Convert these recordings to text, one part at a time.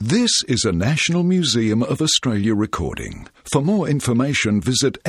This is a National Museum of Australia recording. For more information, visit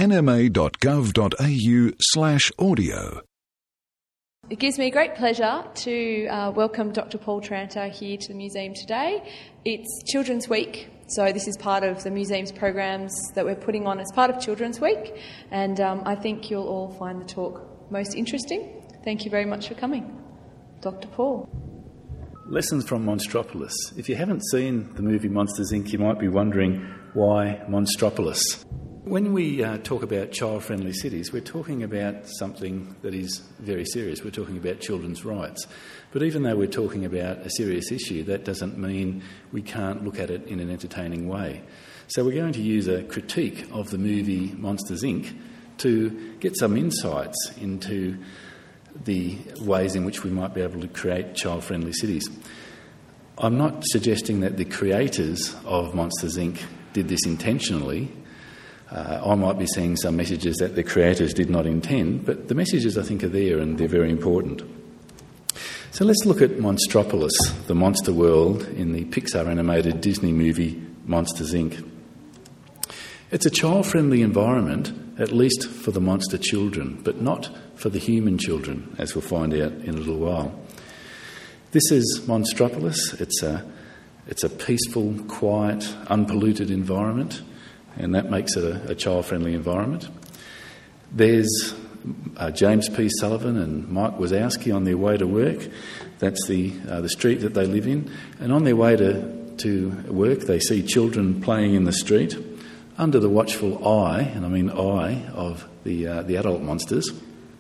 nma.gov.au/audio. It gives me great pleasure to welcome Dr. Paul Tranter here to the museum today. It's Children's Week, so this is part of the museum's programs that we're putting on as part of Children's Week, and I think you'll all find the talk most interesting. Thank you very much for coming. Dr. Paul. Lessons from Monstropolis. If you haven't seen the movie Monsters, Inc., you might be wondering why Monstropolis. When we talk about child-friendly cities, we're talking about something that is very serious. We're talking about children's rights. But even though we're talking about a serious issue, that doesn't mean we can't look at it in an entertaining way. So we're going to use a critique of the movie Monsters, Inc. to get some insights into the ways in which we might be able to create child-friendly cities. I'm not suggesting that the creators of Monsters, Inc. did this intentionally. I might be seeing some messages that the creators did not intend, but the messages I think are there and they're very important. So let's look at Monstropolis, the monster world in the Pixar animated Disney movie Monsters, Inc. It's a child-friendly environment, at least for the monster children, but not for the human children, as we'll find out in a little while. This is Monstropolis. It's a peaceful, quiet, unpolluted environment, and that makes it a child-friendly environment. There's James P. Sullivan and Mike Wazowski on their way to work. That's the street that they live in. And on their way to work, they see children playing in the street under the watchful eye, and I mean eye, of the adult monsters.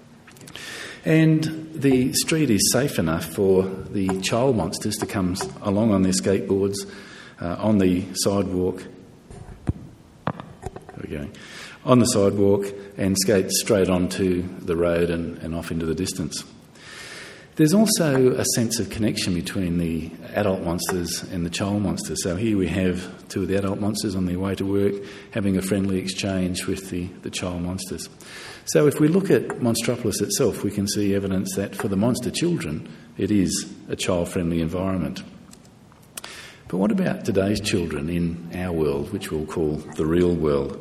And the street is safe enough for the child monsters to come along on their skateboards on the sidewalk. There we go. On the sidewalk and skate straight onto the road and off into the distance. There's also a sense of connection between the adult monsters and the child monsters. So here we have two of the adult monsters on their way to work having a friendly exchange with the child monsters. So if we look at Monstropolis itself, we can see evidence that for the monster children, it is a child-friendly environment. But what about today's children in our world, which we'll call the real world?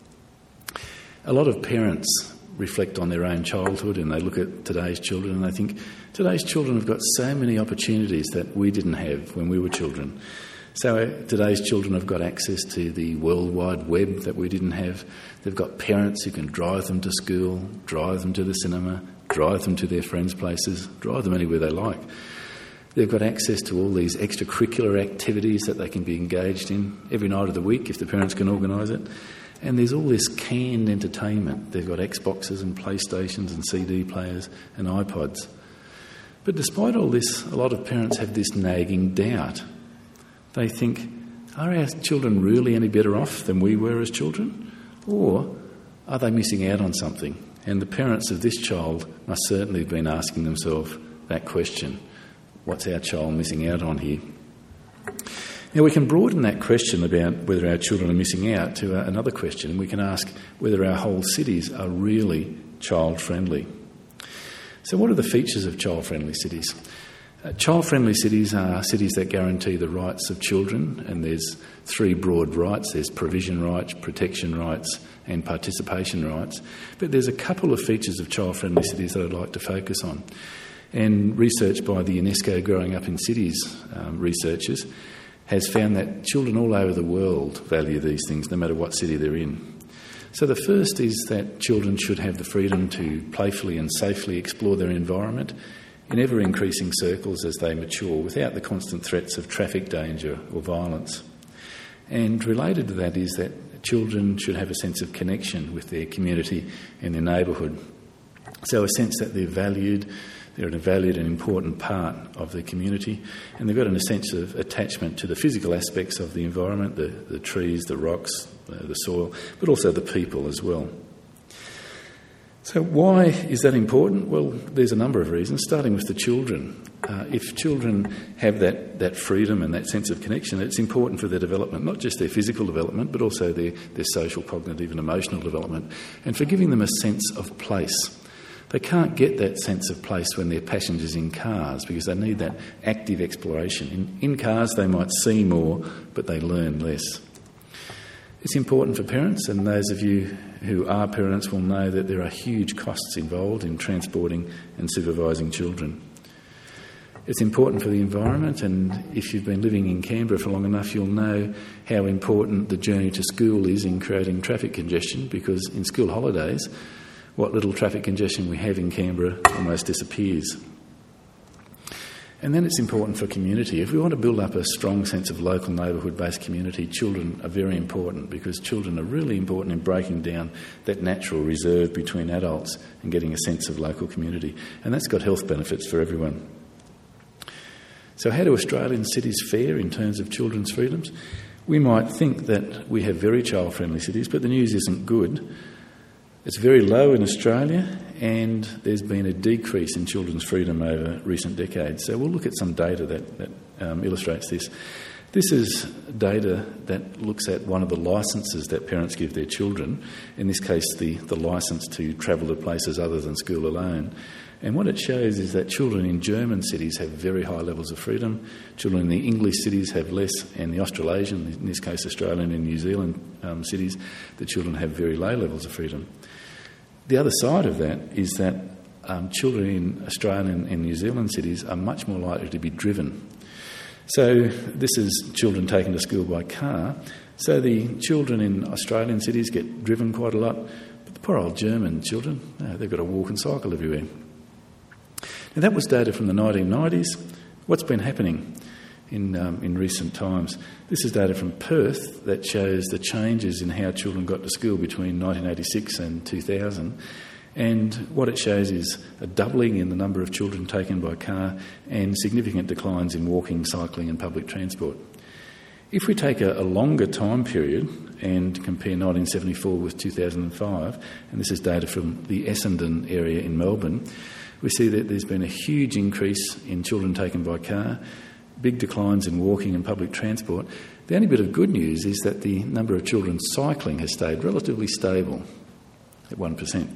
A lot of parents reflect on their own childhood and they look at today's children and they think today's children have got so many opportunities that we didn't have when we were children. So today's children have got access to the World Wide Web that we didn't have. They've got parents who can drive them to school, drive them to the cinema, drive them to their friends' places, drive them anywhere they like. They've got access to all these extracurricular activities that they can be engaged in every night of the week if the parents can organise it. And there's all this canned entertainment. They've got Xboxes and PlayStations and CD players and iPods. But despite all this, a lot of parents have this nagging doubt. They think, are our children really any better off than we were as children? Or are they missing out on something? And the parents of this child must certainly have been asking themselves that question. What's our child missing out on here? Now, we can broaden that question about whether our children are missing out to another question. We can ask whether our whole cities are really child-friendly. So what are the features of child-friendly cities? Child-friendly cities are cities that guarantee the rights of children, and there's three broad rights. There's provision rights, protection rights, and participation rights. But there's a couple of features of child-friendly cities that I'd like to focus on. And research by the UNESCO Growing Up in Cities researchers has found that children all over the world value these things, no matter what city they're in. So the first is that children should have the freedom to playfully and safely explore their environment in ever-increasing circles as they mature, without the constant threats of traffic danger or violence. And related to that is that children should have a sense of connection with their community and their neighbourhood. So a sense that they're valued, they're a valued and important part of the community, and they've got a sense of attachment to the physical aspects of the environment, the trees, the rocks, the soil, but also the people as well. So why is that important? Well, there's a number of reasons, starting with the children. If children have that freedom and that sense of connection, it's important for their development, not just their physical development, but also their social, cognitive and emotional development, and for giving them a sense of place. They can't get that sense of place when they're passengers in cars because they need that active exploration. In cars they might see more, but they learn less. It's important for parents, and those of you who are parents will know that there are huge costs involved in transporting and supervising children. It's important for the environment, and if you've been living in Canberra for long enough, you'll know how important the journey to school is in creating traffic congestion, because in school holidays, what little traffic congestion we have in Canberra almost disappears. And then it's important for community. If we want to build up a strong sense of local neighbourhood-based community, children are very important, because children are really important in breaking down that natural reserve between adults and getting a sense of local community. And that's got health benefits for everyone. So how do Australian cities fare in terms of children's freedoms? We might think that we have very child-friendly cities, but the news isn't good. It's very low in Australia, and there's been a decrease in children's freedom over recent decades. So we'll look at some data that illustrates this. This is data that looks at one of the licences that parents give their children, in this case the licence to travel to places other than school alone. And what it shows is that children in German cities have very high levels of freedom, children in the English cities have less, and the Australasian, in this case Australian and New Zealand cities, the children have very low levels of freedom. The other side of that is that children in Australian and New Zealand cities are much more likely to be driven. So this is children taken to school by car. So the children in Australian cities get driven quite a lot, but the poor old German children, they've got to walk and cycle everywhere. Now that was data from the 1990s. What's been happening in recent times? This is data from Perth that shows the changes in how children got to school between 1986 and 2000. And what it shows is a doubling in the number of children taken by car and significant declines in walking, cycling and public transport. If we take a longer time period and compare 1974 with 2005, and this is data from the Essendon area in Melbourne, we see that there's been a huge increase in children taken by car, big declines in walking and public transport. The only bit of good news is that the number of children cycling has stayed relatively stable at 1%.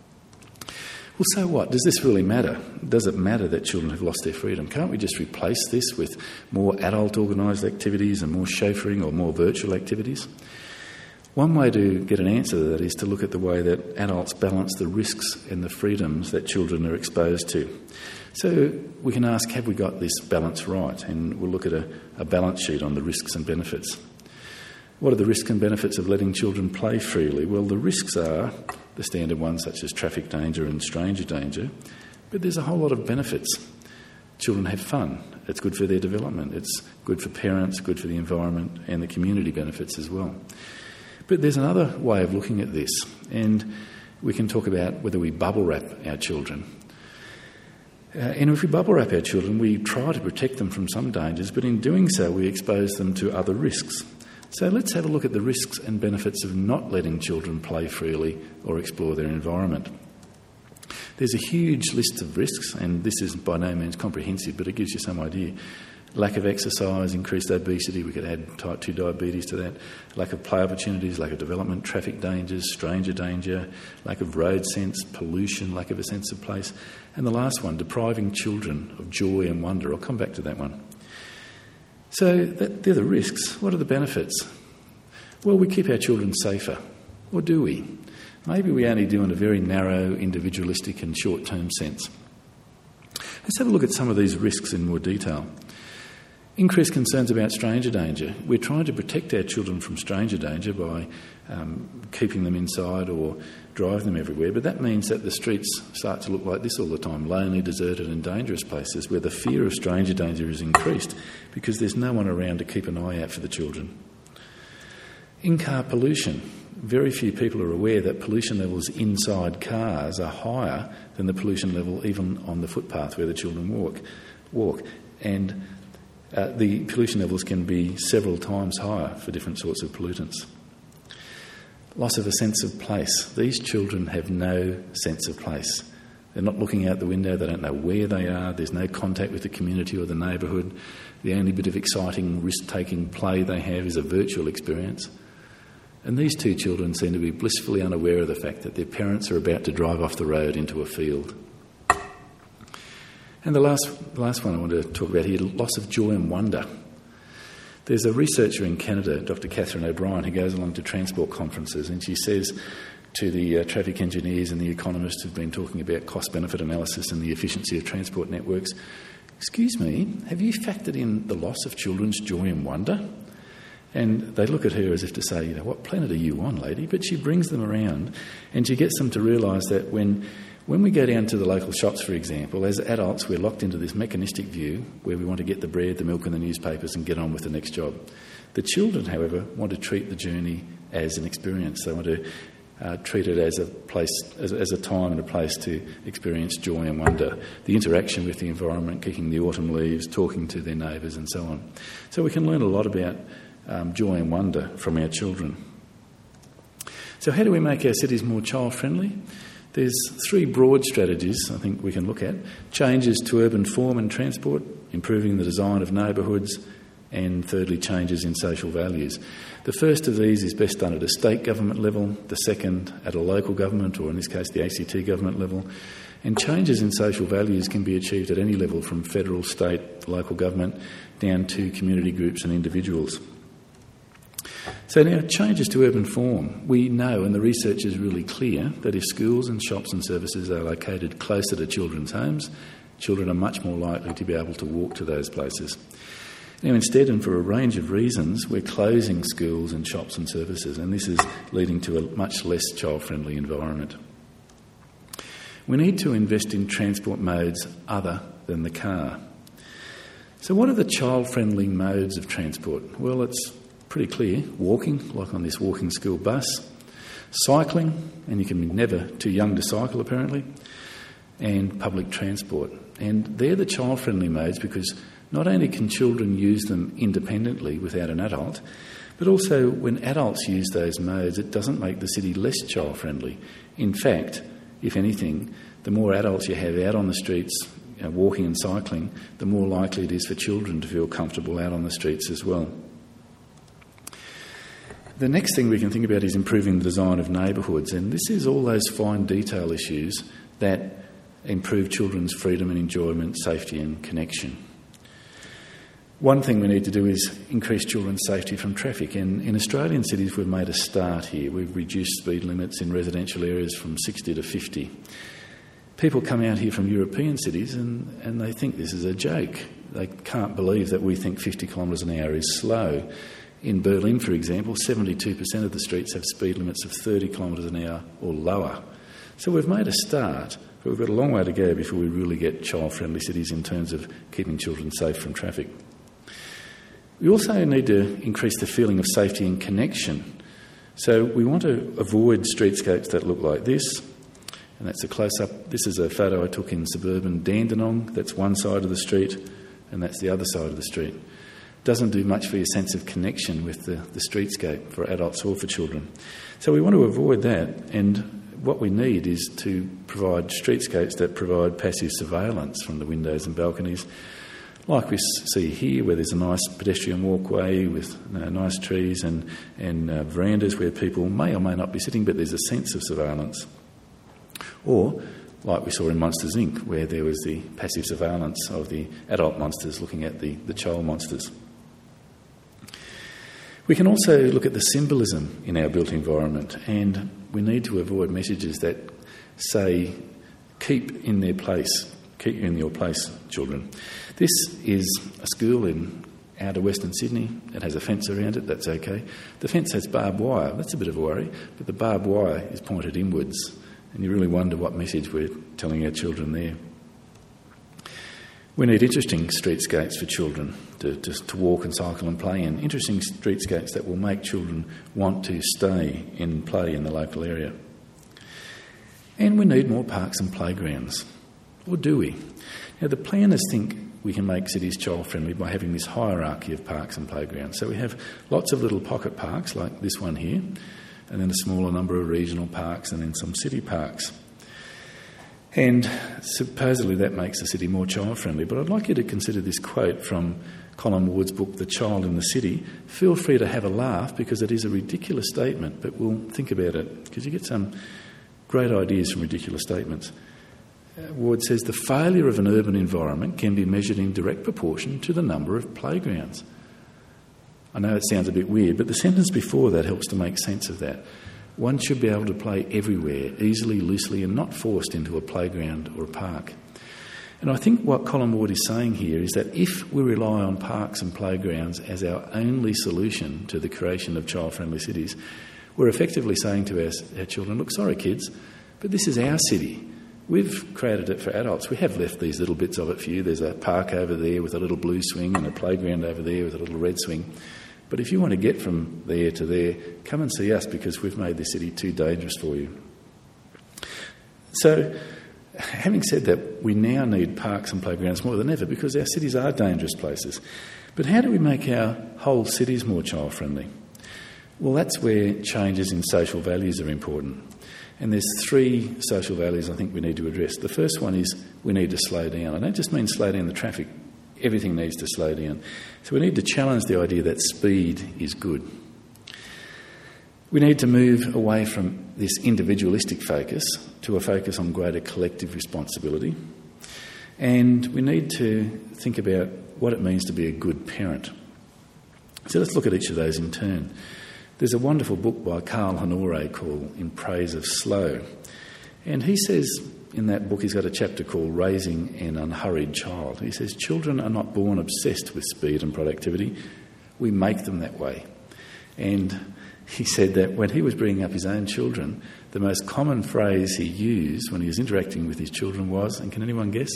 Well, so what? Does this really matter? Does it matter that children have lost their freedom? Can't we just replace this with more adult organised activities and more chauffeuring or more virtual activities? One way to get an answer to that is to look at the way that adults balance the risks and the freedoms that children are exposed to. So we can ask, have we got this balance right? And we'll look at a balance sheet on the risks and benefits. What are the risks and benefits of letting children play freely? Well, the risks are the standard ones such as traffic danger and stranger danger, but there's a whole lot of benefits. Children have fun. It's good for their development. It's good for parents, good for the environment and the community benefits as well. But there's another way of looking at this, and we can talk about whether we bubble wrap our children. And if we bubble wrap our children, we try to protect them from some dangers, but in doing so we expose them to other risks. So let's have a look at the risks and benefits of not letting children play freely or explore their environment. There's a huge list of risks, and this is by no means comprehensive, but it gives you some idea. Lack of exercise, increased obesity, we could add type 2 diabetes to that, lack of play opportunities, lack of development, traffic dangers, stranger danger, lack of road sense, pollution, lack of a sense of place, and the last one, depriving children of joy and wonder. I'll come back to that one. So they're the risks. What are the benefits? Well, we keep our children safer. Or do we? Maybe we only do in a very narrow, individualistic and short-term sense. Let's have a look at some of these risks in more detail. Increased concerns about stranger danger. We're trying to protect our children from stranger danger by keeping them inside or driving them everywhere, but that means that the streets start to look like this all the time, lonely, deserted and dangerous places where the fear of stranger danger is increased because there's no one around to keep an eye out for the children. In-car pollution. Very few people are aware that pollution levels inside cars are higher than the pollution level even on the footpath where the children walk. And the pollution levels can be several times higher for different sorts of pollutants. Loss of a sense of place. These children have no sense of place. They're not looking out the window, they don't know where they are, there's no contact with the community or the neighbourhood. The only bit of exciting, risk-taking play they have is a virtual experience. And these two children seem to be blissfully unaware of the fact that their parents are about to drive off the road into a field. And the last one I want to talk about here, loss of joy and wonder. There's a researcher in Canada, Dr. Catherine O'Brien, who goes along to transport conferences, and she says to the traffic engineers and the economists who've been talking about cost-benefit analysis and the efficiency of transport networks, "Excuse me, have you factored in the loss of children's joy and wonder?" And they look at her as if to say, "What planet are you on, lady?" But she brings them around and she gets them to realise that when we go down to the local shops, for example, as adults we're locked into this mechanistic view where we want to get the bread, the milk and the newspapers and get on with the next job. The children, however, want to treat the journey as an experience. They want to treat it as a place, as a time and a place to experience joy and wonder, the interaction with the environment, kicking the autumn leaves, talking to their neighbours and so on. So we can learn a lot about joy and wonder from our children. So how do we make our cities more child-friendly? There's three broad strategies I think we can look at. Changes to urban form and transport, improving the design of neighbourhoods, and thirdly, changes in social values. The first of these is best done at a state government level, the second at a local government, or in this case the ACT government level. And changes in social values can be achieved at any level, from federal, state, local government, down to community groups and individuals. So now, changes to urban form. We know, and the research is really clear, that if schools and shops and services are located closer to children's homes, children are much more likely to be able to walk to those places. Now, instead, and for a range of reasons, we're closing schools and shops and services, and this is leading to a much less child-friendly environment. We need to invest in transport modes other than the car. So what are the child-friendly modes of transport? Well, it's pretty clear. Walking, like on this walking school bus. Cycling, and you can be never too young to cycle apparently. And public transport. And they're the child-friendly modes because not only can children use them independently without an adult, but also when adults use those modes, it doesn't make the city less child-friendly. In fact, if anything, the more adults you have out on the streets walking and cycling, the more likely it is for children to feel comfortable out on the streets as well. The next thing we can think about is improving the design of neighbourhoods, and this is all those fine detail issues that improve children's freedom and enjoyment, safety and connection. One thing we need to do is increase children's safety from traffic, and in Australian cities we've made a start here. We've reduced speed limits in residential areas from 60 to 50. People come out here from European cities and they think this is a joke. They can't believe that we think 50 kilometres an hour is slow. In Berlin, for example, 72% of the streets have speed limits of 30 kilometres an hour or lower. So we've made a start, but we've got a long way to go before we really get child-friendly cities in terms of keeping children safe from traffic. We also need to increase the feeling of safety and connection. So we want to avoid streetscapes that look like this, and that's a close-up. This is a photo I took in suburban Dandenong. That's one side of the street, and that's the other side of the street. Doesn't do much for your sense of connection with the streetscape for adults or for children. So we want to avoid that, and what we need is to provide streetscapes that provide passive surveillance from the windows and balconies, like we see here, where there's a nice pedestrian walkway with nice trees and verandas where people may or may not be sitting, but there's a sense of surveillance. Or, like we saw in Monsters Inc., where there was the passive surveillance of the adult monsters looking at the child monsters. We can also look at the symbolism in our built environment, and we need to avoid messages that say, keep in their place, keep in your place, children. This is a school in outer Western Sydney. It has a fence around it, that's okay. The fence has barbed wire, that's a bit of a worry, but the barbed wire is pointed inwards, and you really wonder what message we're telling our children there. We need interesting streetscapes for children to walk and cycle and play in. Interesting streetscapes that will make children want to stay and play in the local area. And we need more parks and playgrounds. Or do we? Now, the planners think we can make cities child-friendly by having this hierarchy of parks and playgrounds. So we have lots of little pocket parks like this one here, and then a smaller number of regional parks and then some city parks. And supposedly that makes the city more child-friendly. But I'd like you to consider this quote from Colin Ward's book, The Child in the City, feel free to have a laugh because it is a ridiculous statement, but we'll think about it because you get some great ideas from ridiculous statements. Ward says the failure of an urban environment can be measured in direct proportion to the number of playgrounds. I know it sounds a bit weird, but the sentence before that helps to make sense of that. One should be able to play everywhere, easily, loosely, and not forced into a playground or a park. And I think what Colin Ward is saying here is that if we rely on parks and playgrounds as our only solution to the creation of child-friendly cities, we're effectively saying to our children, look, sorry kids, but this is our city. We've created it for adults. We have left these little bits of it for you. There's a park over there with a little blue swing and a playground over there with a little red swing. But if you want to get from there to there, come and see us because we've made this city too dangerous for you. So, having said that, we now need parks and playgrounds more than ever because our cities are dangerous places. But how do we make our whole cities more child-friendly? Well, that's where changes in social values are important. And there's 3 social values I think we need to address. The first one is we need to slow down. I don't just mean slow down the traffic. Everything needs to slow down. So we need to challenge the idea that speed is good. We need to move away from this individualistic focus to a focus on greater collective responsibility. And we need to think about what it means to be a good parent. So let's look at each of those in turn. There's a wonderful book by Carl Honore called In Praise of Slow. And he says in that book, he's got a chapter called Raising an Unhurried Child. He says, children are not born obsessed with speed and productivity. We make them that way. And he said that when he was bringing up his own children, the most common phrase he used when he was interacting with his children was, and can anyone guess?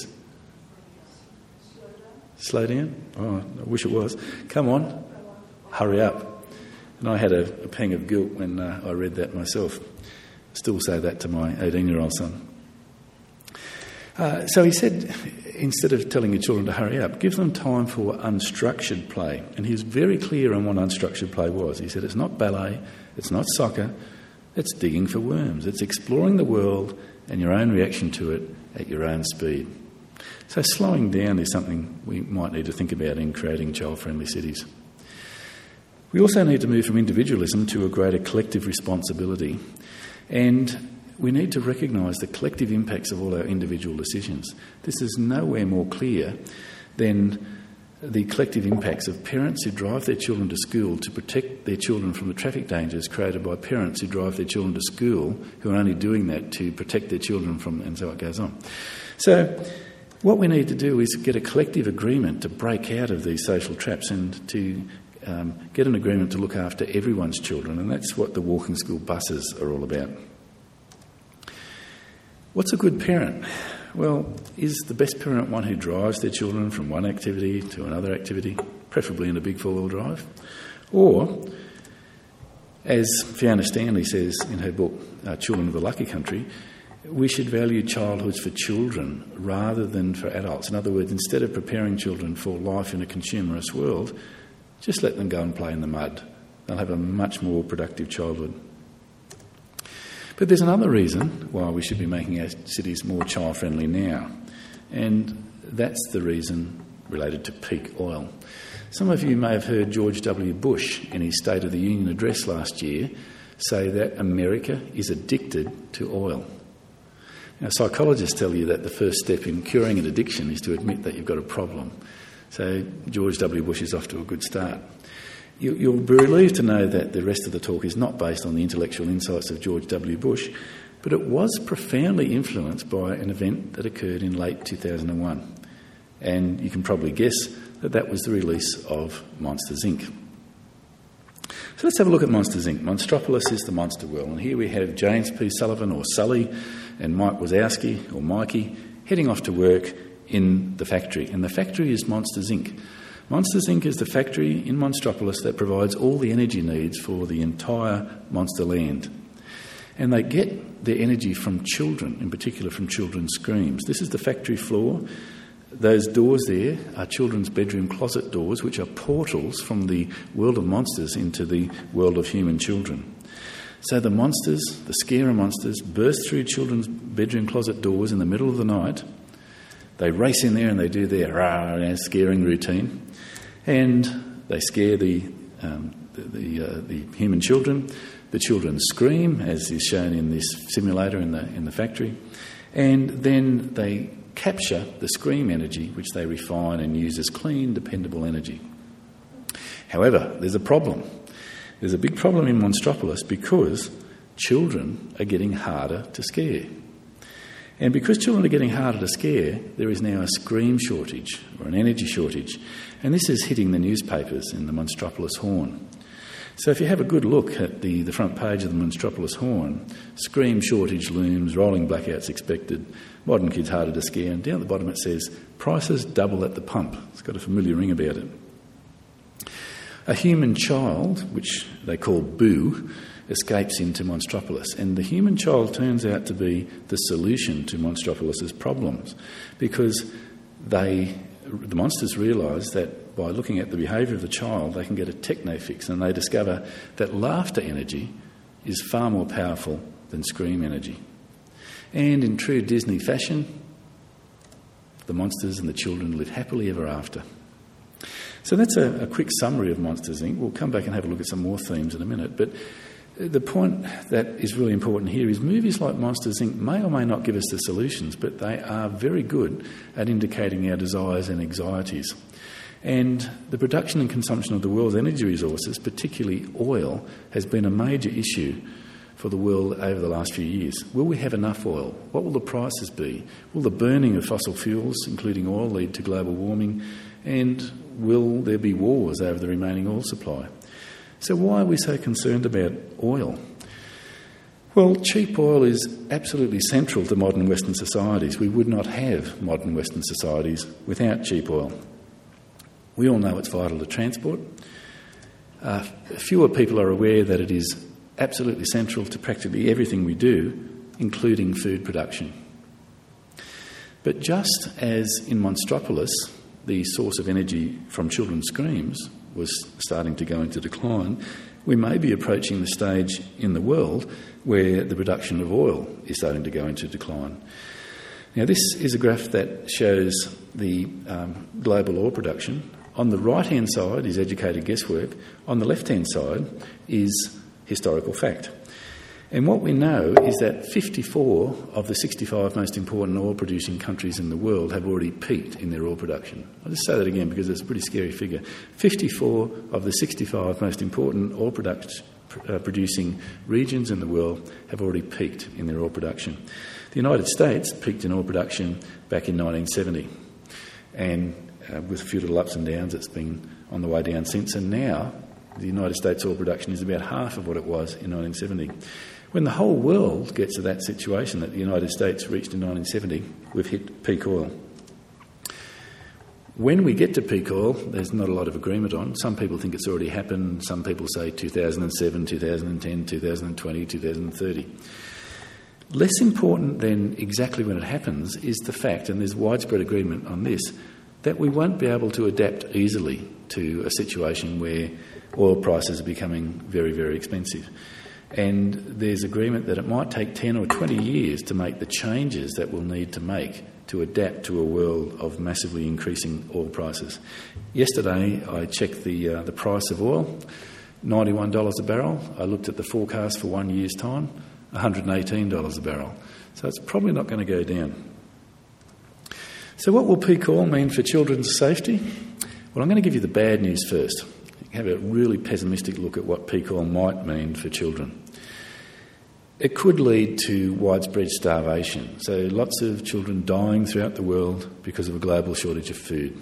Slow down? Oh, I wish it was. Come on, hurry up. And I had a pang of guilt when I read that myself. I still say that to my 18-year-old son. So he said, instead of telling your children to hurry up, give them time for unstructured play. And he was very clear on what unstructured play was. He said, it's not ballet, it's not soccer, it's digging for worms. It's exploring the world and your own reaction to it at your own speed. So slowing down is something we might need to think about in creating child-friendly cities. We also need to move from individualism to a greater collective responsibility. And we need to recognise the collective impacts of all our individual decisions. This is nowhere more clear than the collective impacts of parents who drive their children to school to protect their children from the traffic dangers created by parents who drive their children to school who are only doing that to protect their children from, and so it goes on. So what we need to do is get a collective agreement to break out of these social traps and to get an agreement to look after everyone's children, and that's what the walking school buses are all about. What's a good parent? Well, is the best parent one who drives their children from one activity to another activity, preferably in a big four-wheel drive? Or, as Fiona Stanley says in her book, Children of the Lucky Country, we should value childhoods for children rather than for adults. In other words, instead of preparing children for life in a consumerist world, just let them go and play in the mud. They'll have a much more productive childhood. But there's another reason why we should be making our cities more child-friendly now, and that's the reason related to peak oil. Some of you may have heard George W. Bush in his State of the Union address last year say that America is addicted to oil. Now, psychologists tell you that the first step in curing an addiction is to admit that you've got a problem. So George W. Bush is off to a good start. You'll be relieved to know that the rest of the talk is not based on the intellectual insights of George W. Bush, but it was profoundly influenced by an event that occurred in late 2001. And you can probably guess that that was the release of Monsters, Inc. So let's have a look at Monsters, Inc. Monstropolis is the monster world. And here we have James P. Sullivan, or Sully, and Mike Wazowski, or Mikey, heading off to work in the factory. And the factory is Monsters, Inc. Monsters, Inc. is the factory in Monstropolis that provides all the energy needs for the entire monster land. And they get their energy from children, in particular from children's screams. This is the factory floor. Those doors there are children's bedroom closet doors, which are portals from the world of monsters into the world of human children. So the monsters, the scary monsters, burst through children's bedroom closet doors in the middle of the night. They race in there and they do their scaring routine. And they scare the human children. The children scream, as is shown in this simulator in the factory, and then they capture the scream energy, which they refine and use as clean, dependable energy. However, there's a problem. There's a big problem in Monstropolis because children are getting harder to scare. And because children are getting harder to scare, there is now a scream shortage or an energy shortage. And this is hitting the newspapers in the Monstropolis Horn. So if you have a good look at the front page of the Monstropolis Horn, scream shortage looms, rolling blackouts expected, modern kids harder to scare, and down at the bottom it says, prices double at the pump. It's got a familiar ring about it. A human child, which they call Boo, escapes into Monstropolis, and the human child turns out to be the solution to Monstropolis's problems, because the monsters realise that by looking at the behaviour of the child, they can get a techno fix, and they discover that laughter energy is far more powerful than scream energy. And in true Disney fashion, the monsters and the children live happily ever after. So that's a quick summary of Monsters, Inc. We'll come back and have a look at some more themes in a minute, but the point that is really important here is movies like Monsters, Inc. may or may not give us the solutions, but they are very good at indicating our desires and anxieties. And the production and consumption of the world's energy resources, particularly oil, has been a major issue for the world over the last few years. Will we have enough oil? What will the prices be? Will the burning of fossil fuels, including oil, lead to global warming? And will there be wars over the remaining oil supply? So why are we so concerned about oil? Well, cheap oil is absolutely central to modern Western societies. We would not have modern Western societies without cheap oil. We all know it's vital to transport. Fewer people are aware that it is absolutely central to practically everything we do, including food production. But just as in Monstropolis, the source of energy from children's screams was starting to go into decline, we may be approaching the stage in the world where the production of oil is starting to go into decline. Now, this is a graph that shows the global oil production. On the right-hand side is educated guesswork. On the left-hand side is historical fact. And what we know is that 54 of the 65 most important oil-producing countries in the world have already peaked in their oil production. I'll just say that again because it's a pretty scary figure. 54 of the 65 most important oil-producing regions in the world have already peaked in their oil production. The United States peaked in oil production back in 1970. And with a few little ups and downs, it's been on the way down since. And now the United States oil production is about half of what it was in 1970. When the whole world gets to that situation that the United States reached in 1970, we've hit peak oil. When we get to peak oil, there's not a lot of agreement on. Some people think it's already happened. Some people say 2007, 2010, 2020, 2030. Less important than exactly when it happens is the fact, and there's widespread agreement on this, that we won't be able to adapt easily to a situation where oil prices are becoming very, very expensive. And there's agreement that it might take 10 or 20 years to make the changes that we'll need to make to adapt to a world of massively increasing oil prices. Yesterday, I checked the price of oil, $91 a barrel. I looked at the forecast for 1 year's time, $118 a barrel. So it's probably not going to go down. So what will peak oil mean for children's safety? Well, I'm going to give you the bad news first. Have a really pessimistic look at what peak oil might mean for children. It could lead to widespread starvation, so lots of children dying throughout the world because of a global shortage of food.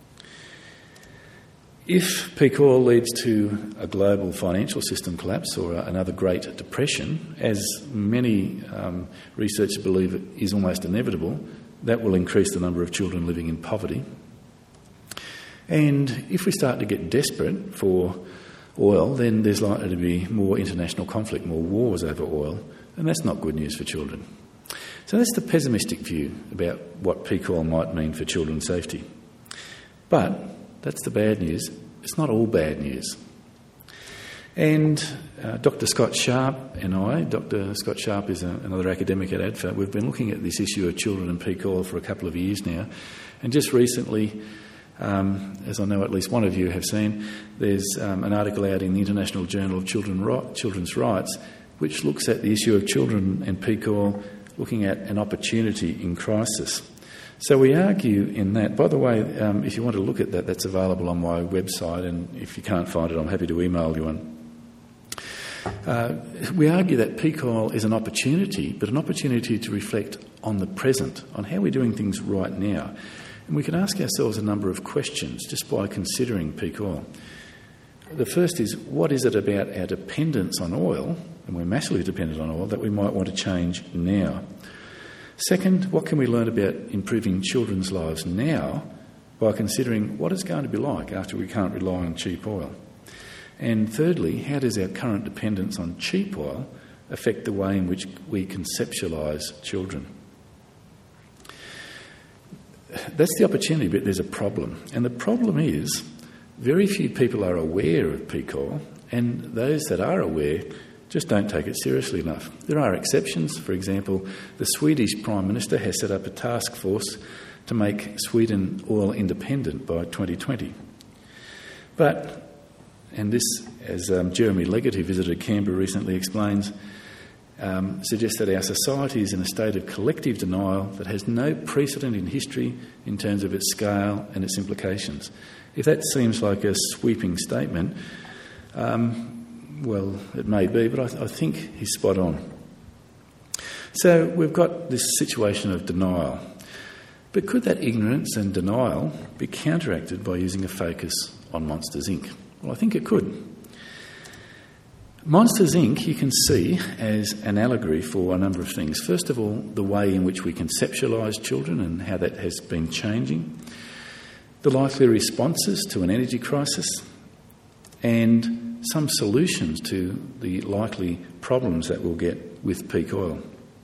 If peak oil leads to a global financial system collapse or another Great Depression, as many researchers believe it is almost inevitable, that will increase the number of children living in poverty. And if we start to get desperate for oil, then there's likely to be more international conflict, more wars over oil, and that's not good news for children. So that's the pessimistic view about what peak oil might mean for children's safety. But that's the bad news. It's not all bad news. And Dr. Scott Sharp and I, Dr. Scott Sharp is another academic at ADFA, we've been looking at this issue of children and peak oil for a couple of years now, and just recently As I know at least one of you have seen, there's an article out in the International Journal of Children's Rights which looks at the issue of children and peak oil, looking at an opportunity in crisis. So we argue in that. By the way, if you want to look at that, that's available on my website, and if you can't find it, I'm happy to email you one. We argue that peak oil is an opportunity, but an opportunity to reflect on the present, on how we're doing things right now. And we can ask ourselves a number of questions just by considering peak oil. The first is, what is it about our dependence on oil, and we're massively dependent on oil, that we might want to change now? Second, what can we learn about improving children's lives now by considering what it's going to be like after we can't rely on cheap oil? And thirdly, how does our current dependence on cheap oil affect the way in which we conceptualise children? That's the opportunity, but there's a problem. And the problem is very few people are aware of peak oil, and those that are aware just don't take it seriously enough. There are exceptions. For example, the Swedish Prime Minister has set up a task force to make Sweden oil independent by 2020. But, and this, as Jeremy Leggett, who visited Canberra recently, explains, suggests that our society is in a state of collective denial that has no precedent in history in terms of its scale and its implications. If that seems like a sweeping statement, well, it may be, but I think he's spot on. So we've got this situation of denial. But could that ignorance and denial be counteracted by using a focus on Monsters Inc? Well, I think it could. Monsters Inc. you can see as an allegory for a number of things. First of all, the way in which we conceptualise children and how that has been changing, the likely responses to an energy crisis, and some solutions to the likely problems that we'll get with peak oil.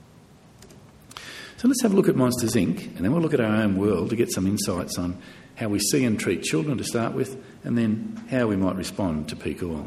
So let's have a look at Monsters Inc. and then we'll look at our own world to get some insights on how we see and treat children to start with, and then how we might respond to peak oil.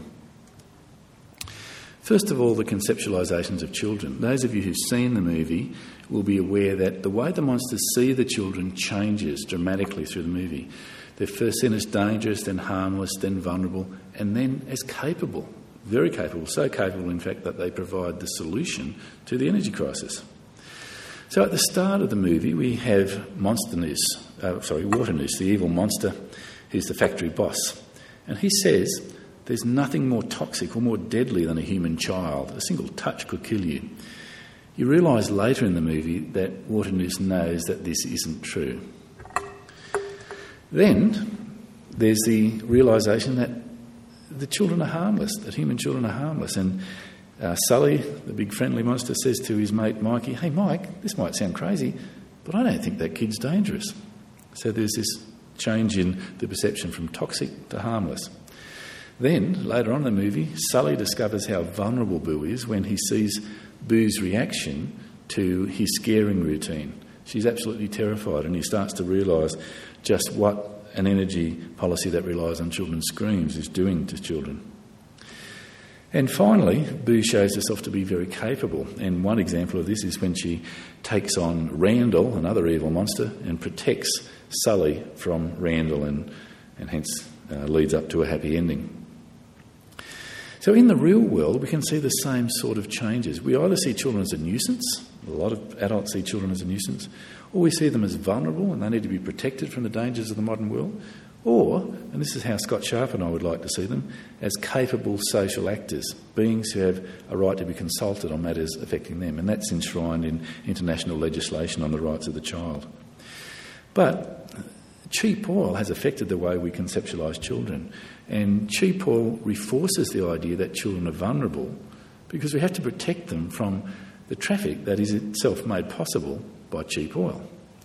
First of all, the conceptualisations of children. Those of you who've seen the movie will be aware that the way the monsters see the children changes dramatically through the movie. They're first seen as dangerous, then harmless, then vulnerable, and then as capable, very capable, so capable in fact that they provide the solution to the energy crisis. So at the start of the movie we have Waternoose, the evil monster, who's the factory boss. And he says there's nothing more toxic or more deadly than a human child. A single touch could kill you. You realise later in the movie that Waternoose knows that this isn't true. Then there's the realisation that the children are harmless, that human children are harmless. And Sully, the big friendly monster, says to his mate Mikey, "Hey Mike, this might sound crazy, but I don't think that kid's dangerous." So there's this change in the perception from toxic to harmless. Then, later on in the movie, Sully discovers how vulnerable Boo is when he sees Boo's reaction to his scaring routine. She's absolutely terrified, and he starts to realise just what an energy policy that relies on children's screams is doing to children. And finally, Boo shows herself to be very capable, and one example of this is when she takes on Randall, another evil monster, and protects Sully from Randall, and hence leads up to a happy ending. So in the real world, we can see the same sort of changes. We either see children as a nuisance, a lot of adults see children as a nuisance, or we see them as vulnerable and they need to be protected from the dangers of the modern world, or, and this is how Scott Sharp and I would like to see them, as capable social actors, beings who have a right to be consulted on matters affecting them, and that's enshrined in international legislation on the rights of the child. But cheap oil has affected the way we conceptualise children, and cheap oil reinforces the idea that children are vulnerable because we have to protect them from the traffic that is itself made possible by cheap oil.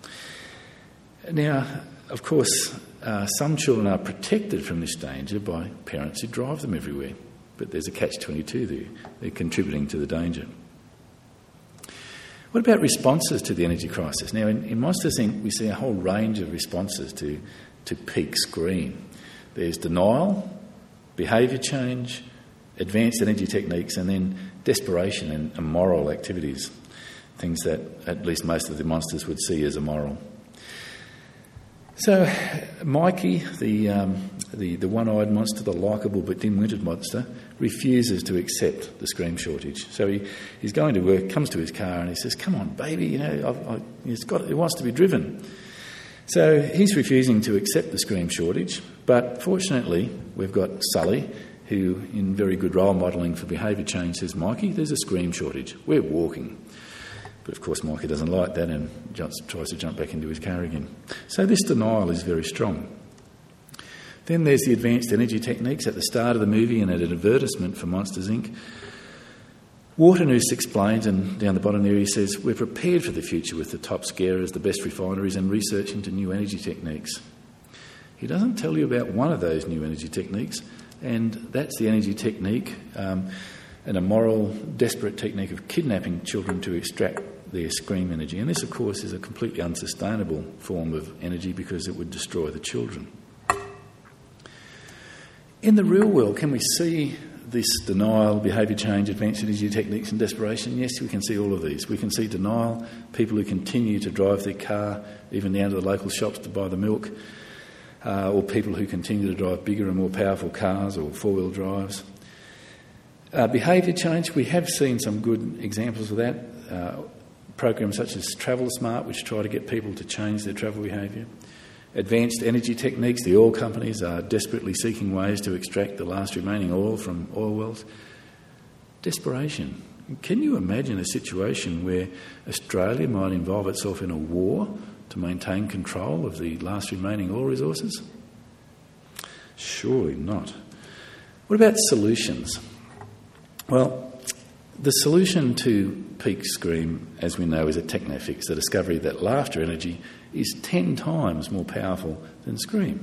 Now, of course, some children are protected from this danger by parents who drive them everywhere, but there's a catch-22 there. They're contributing to the danger. What about responses to the energy crisis? Now, in Monsters Inc., we see a whole range of responses to peak screen. There's denial, behaviour change, advanced energy techniques, and then desperation and immoral activities, things that at least most of the monsters would see as immoral. So Mikey, the one-eyed monster, the likeable but dim-witted monster, refuses to accept the scream shortage. So he's going to work, comes to his car and he says, "Come on, baby, it wants to be driven." So he's refusing to accept the scream shortage, but fortunately we've got Sully, who in very good role modelling for behaviour change says, "Mikey, there's a scream shortage, we're walking." But of course Mikey doesn't like that and tries to jump back into his car again. So this denial is very strong. Then there's the advanced energy techniques. At the start of the movie and at an advertisement for Monsters Inc., Waternoose explains, and down the bottom there he says, "We're prepared for the future with the top scarers, the best refineries and research into new energy techniques." He doesn't tell you about one of those new energy techniques, and that's the energy technique, an immoral, desperate technique of kidnapping children to extract their scream energy. And this, of course, is a completely unsustainable form of energy because it would destroy the children. In the real world, can we see this denial, behaviour change, advanced energy techniques and desperation? Yes, we can see all of these. We can see denial, people who continue to drive their car even down to the local shops to buy the milk, or people who continue to drive bigger and more powerful cars or four-wheel drives. Behaviour change, we have seen some good examples of that. Programs such as Travel Smart, which try to get people to change their travel behaviour. Advanced energy techniques, the oil companies are desperately seeking ways to extract the last remaining oil from oil wells. Desperation. Can you imagine a situation where Australia might involve itself in a war to maintain control of the last remaining oil resources? Surely not. What about solutions? Well, the solution to peak scream, as we know, is a technofix, the discovery that laughter energy is 10 times more powerful than scream.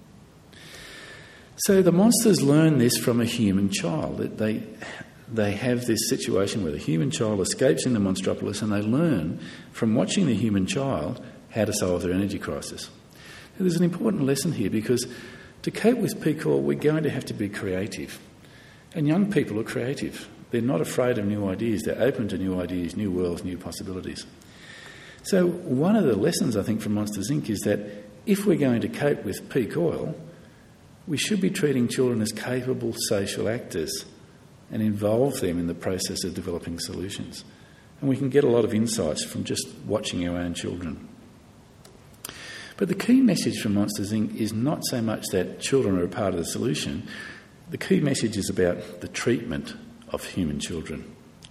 So the monsters learn this from a human child. They have this situation where the human child escapes in the Monstropolis and they learn from watching the human child how to solve their energy crisis. Now, there's an important lesson here because to cope with peak oil, we're going to have to be creative. And young people are creative. They're not afraid of new ideas. They're open to new ideas, new worlds, new possibilities. So one of the lessons, I think, from Monsters Inc. is that if we're going to cope with peak oil, we should be treating children as capable social actors and involve them in the process of developing solutions. And we can get a lot of insights from just watching our own children. But the key message from Monsters Inc. is not so much that children are a part of the solution. The key message is about the treatment of human children.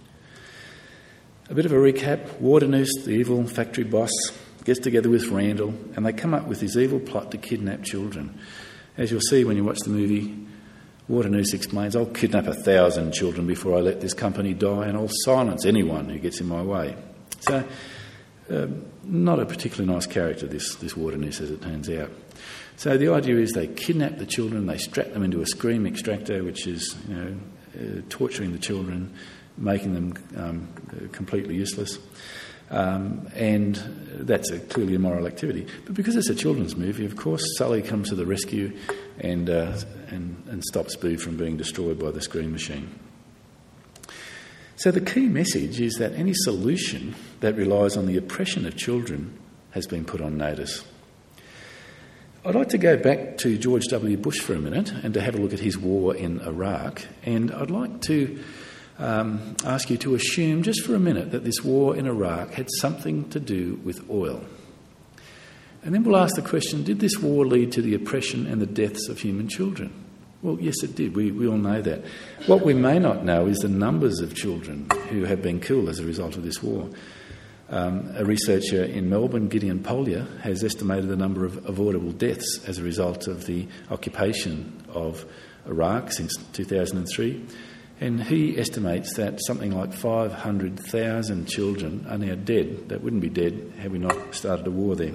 A bit of a recap. Waternoose, the evil factory boss, gets together with Randall and they come up with this evil plot to kidnap children. As you'll see when you watch the movie, Waternoose explains, "I'll kidnap 1,000 children before I let this company die and I'll silence anyone who gets in my way." So, not a particularly nice character, this Waternoose, as it turns out. So the idea is they kidnap the children, they strap them into a scream extractor, which is, torturing the children, making them completely useless. And that's a clearly immoral activity. But because it's a children's movie, of course, Sully comes to the rescue and stops Boo from being destroyed by the scream machine. So the key message is that any solution that relies on the oppression of children has been put on notice. I'd like to go back to George W. Bush for a minute and to have a look at his war in Iraq. And I'd like to ask you to assume just for a minute that this war in Iraq had something to do with oil. And then we'll ask the question, did this war lead to the oppression and the deaths of human children? Well, yes, it did. We all know that. What we may not know is the numbers of children who have been killed as a result of this war. A researcher in Melbourne, Gideon Polya, has estimated the number of avoidable deaths as a result of the occupation of Iraq since 2003. And he estimates that something like 500,000 children are now dead that wouldn't be dead had we not started a war there.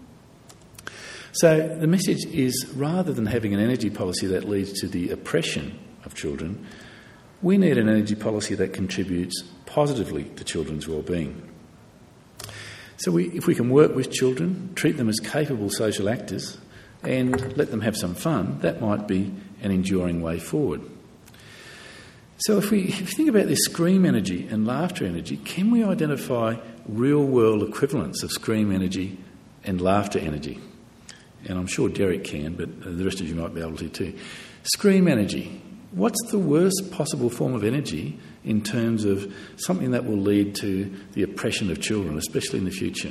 So the message is, rather than having an energy policy that leads to the oppression of children, we need an energy policy that contributes positively to children's well-being. So if we can work with children, treat them as capable social actors and let them have some fun, that might be an enduring way forward. So if we think about this scream energy and laughter energy, can we identify real-world equivalents of scream energy and laughter energy? and I'm sure Derek can, but the rest of you might be able to too. Scream energy. What's the worst possible form of energy in terms of something that will lead to the oppression of children, especially in the future?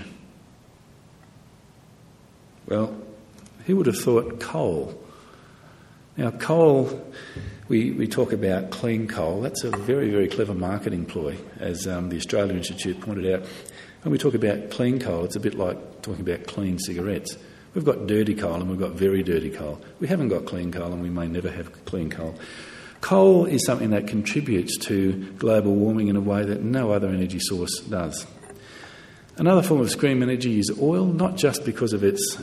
Well, who would have thought coal? Now, coal, we talk about clean coal. That's a very, very clever marketing ploy, as the Australia Institute pointed out. When we talk about clean coal, it's a bit like talking about clean cigarettes. We've got dirty coal and we've got very dirty coal. We haven't got clean coal and we may never have clean coal. Coal is something that contributes to global warming in a way that no other energy source does. Another form of scream energy is oil, not just because of its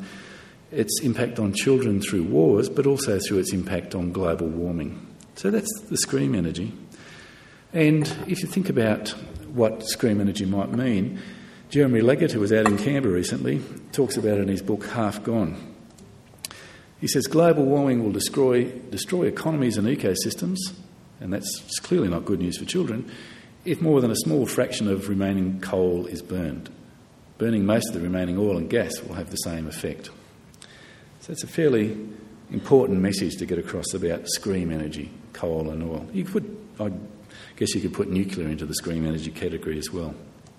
impact on children through wars, but also through its impact on global warming. So that's the scream energy. And if you think about what scream energy might mean, Jeremy Leggett, who was out in Canberra recently, talks about it in his book Half Gone. He says global warming will destroy economies and ecosystems, and that's clearly not good news for children, if more than a small fraction of remaining coal is burned. Burning most of the remaining oil and gas will have the same effect. So it's a fairly important message to get across about scream energy, coal and oil. I guess you could put nuclear into the scream energy category as well.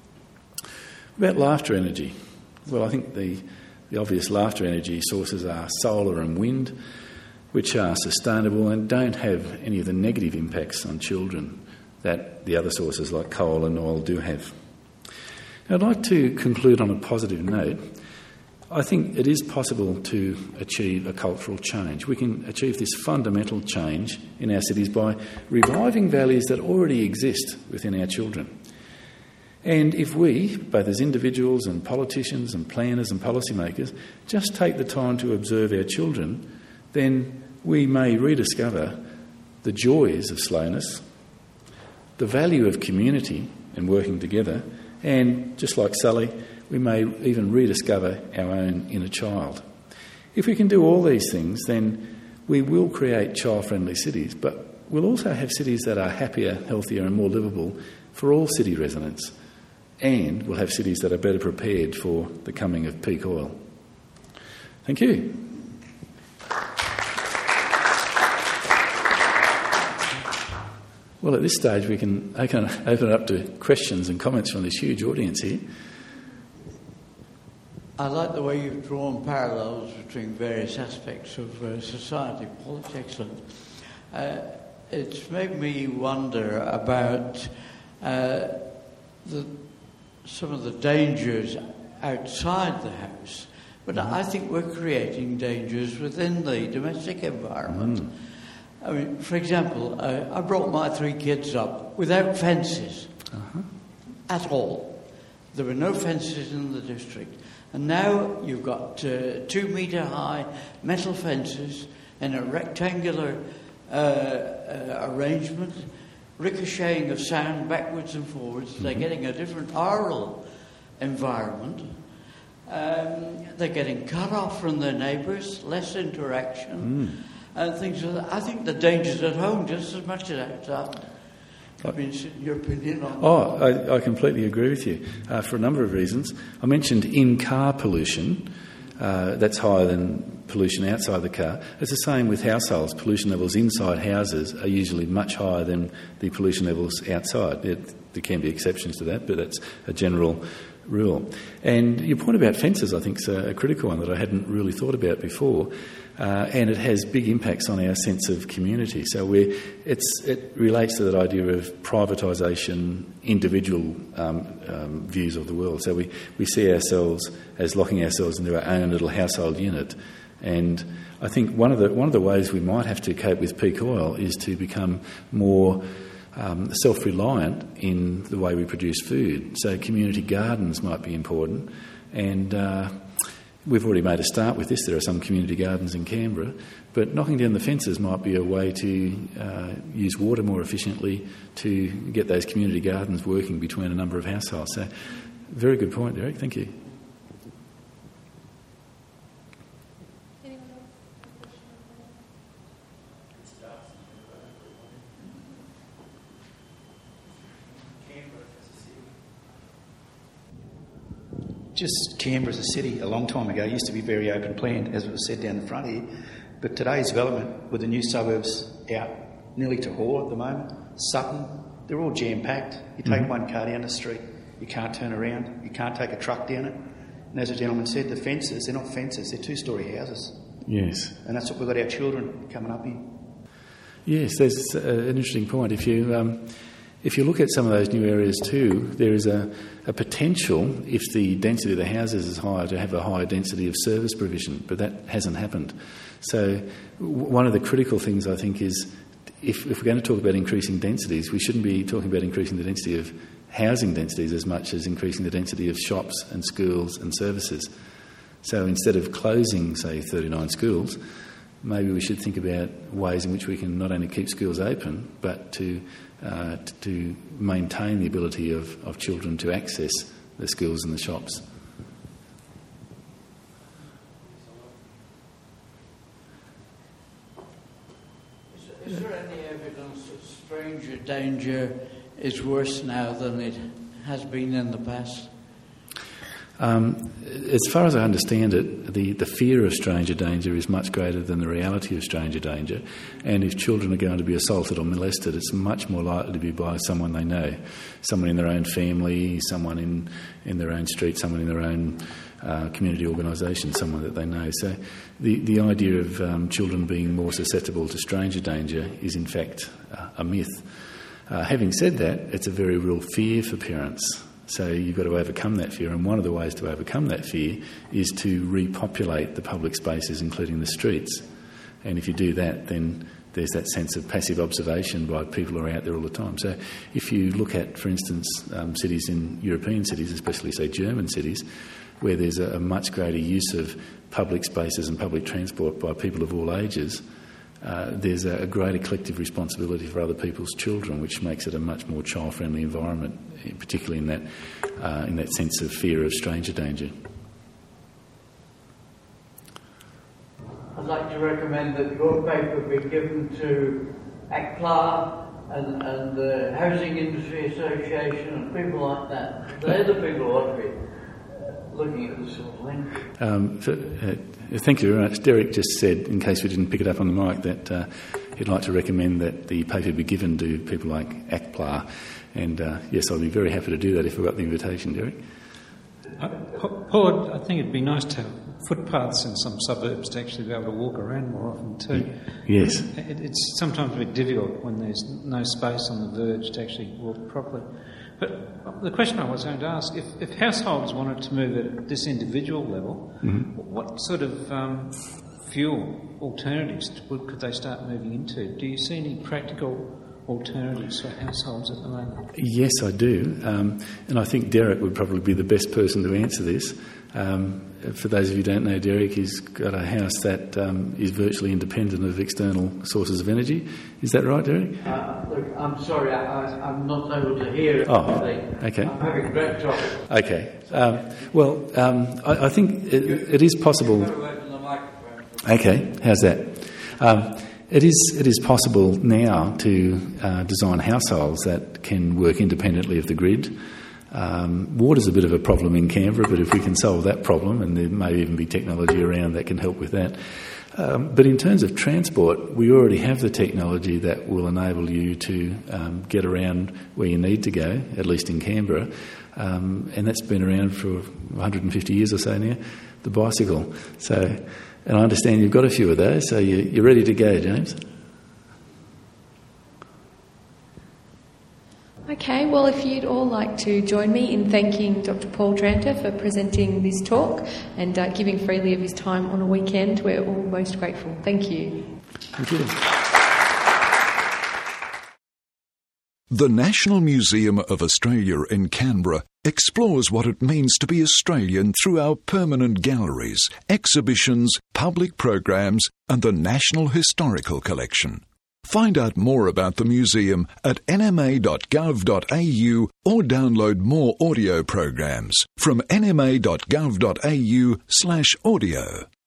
About laughter energy. Well, I think the obvious laughter energy sources are solar and wind, which are sustainable and don't have any of the negative impacts on children that the other sources like coal and oil do have. Now, I'd like to conclude on a positive note. I think it is possible to achieve a cultural change. We can achieve this fundamental change in our cities by reviving values that already exist within our children. And if we, both as individuals and politicians and planners and policymakers, just take the time to observe our children, then we may rediscover the joys of slowness, the value of community and working together, and, just like Sully, we may even rediscover our own inner child. If we can do all these things, then we will create child-friendly cities, but we'll also have cities that are happier, healthier and more livable for all city residents. And we'll have cities that are better prepared for the coming of peak oil. Thank you. Well, at this stage we can open it up to questions and comments from this huge audience here. I like the way you've drawn parallels between various aspects of society. Paul, it's excellent. It's made me wonder about some of the dangers outside the house, but I think we're creating dangers within the domestic environment. I mean, for example, I brought my 3 kids up without fences at all. There were no fences in the district. And now you've got 2-metre-high metal fences in a rectangular arrangement, ricocheting of sound backwards and forwards. They're getting a different aural environment. They're getting cut off from their neighbours, less interaction, and things like that. I think the danger's at home just as much as outside. I mean, your opinion on that? I completely agree with you for a number of reasons. I mentioned in-car pollution. That's higher than pollution outside the car. It's the same with households. Pollution levels inside houses are usually much higher than the pollution levels outside. There can be exceptions to that, but that's a general rule. And your point about fences, I think, is a critical one that I hadn't really thought about before. And it has big impacts on our sense of community. So it relates to that idea of privatisation, individual views of the world. So we see ourselves as locking ourselves into our own little household unit. And I think one of the ways we might have to cope with peak oil is to become more self-reliant in the way we produce food. So community gardens might be important. And we've already made a start with this. There are some community gardens in Canberra, but knocking down the fences might be a way to use water more efficiently to get those community gardens working between a number of households. So, very good point, Derek. Thank you. just Canberra as a city a long time ago used to be very open planned, as it was said down the front here. But today's development with the new suburbs out nearly to Hall at the moment, Sutton, they're all jam-packed. You take one car down the street, you can't turn around, you can't take a truck down it. And as the gentleman said, the fences, they're not fences, they're two-storey houses. Yes. And that's what we've got our children coming up in. Yes, there's an interesting point. If you look at some of those new areas too, there is a potential, if the density of the houses is higher, to have a higher density of service provision, but that hasn't happened. So one of the critical things, I think, is if we're going to talk about increasing densities, we shouldn't be talking about increasing the density of housing densities as much as increasing the density of shops and schools and services. So instead of closing, say, 39 schools, maybe we should think about ways in which we can not only keep schools open, but to maintain the ability of children to access the schools and the shops. Is there any evidence that stranger danger is worse now than it has been in the past? As far as I understand it, the fear of stranger danger is much greater than the reality of stranger danger. And if children are going to be assaulted or molested, it's much more likely to be by someone they know, someone in their own family, someone in their own street, someone in their own community organisation, someone that they know. So the idea of children being more susceptible to stranger danger is in fact a myth. Having said that, it's a very real fear for parents. So you've got to overcome that fear, and one of the ways to overcome that fear is to repopulate the public spaces, including the streets. And if you do that, then there's that sense of passive observation by people who are out there all the time. So if you look at, for instance, cities in European cities, especially, say, German cities, where there's a much greater use of public spaces and public transport by people of all ages, there's a greater collective responsibility for other people's children, which makes it a much more child-friendly environment, particularly in that sense of fear of stranger danger. I'd like to recommend that your paper be given to ACPLA and the Housing Industry Association and people like that. They're the people who ought to be looking at this sort of thing. Thank you very much. Derek just said, in case we didn't pick it up on the mic, that he'd like to recommend that the paper be given to people like ACPLA. And yes, I'll be very happy to do that if I got the invitation, Derek. Paul, I think it'd be nice to have footpaths in some suburbs to actually be able to walk around more often too. Yes. It's sometimes a bit difficult when there's no space on the verge to actually walk properly. But the question I was going to ask, if households wanted to move at this individual level, what sort of fuel alternatives could they start moving into? Do you see any practical alternatives for households at the moment? Yes, I do. And I think Derek would probably be the best person to answer this. For those of you who don't know Derek, he's got a house that is virtually independent of external sources of energy. Is that right, Derek? Look, I'm sorry, I'm not able to hear it. Oh, okay. I'm having great trouble. Okay. I think it is possible. Okay, how's that? It is possible now to design households that can work independently of the grid. Water's a bit of a problem in Canberra, but if we can solve that problem, and there may even be technology around that can help with that. But in terms of transport, we already have the technology that will enable you to get around where you need to go, at least in Canberra. And that's been around for 150 years or so now, the bicycle. And I understand you've got a few of those, so you're ready to go, James. Okay, well, if you'd all like to join me in thanking Dr. Paul Tranter for presenting this talk and giving freely of his time on a weekend, we're all most grateful. Thank you. Thank you. The National Museum of Australia in Canberra explores what it means to be Australian through our permanent galleries, exhibitions, public programs, and the National Historical Collection. Find out more about the museum at nma.gov.au or download more audio programs from nma.gov.au/audio.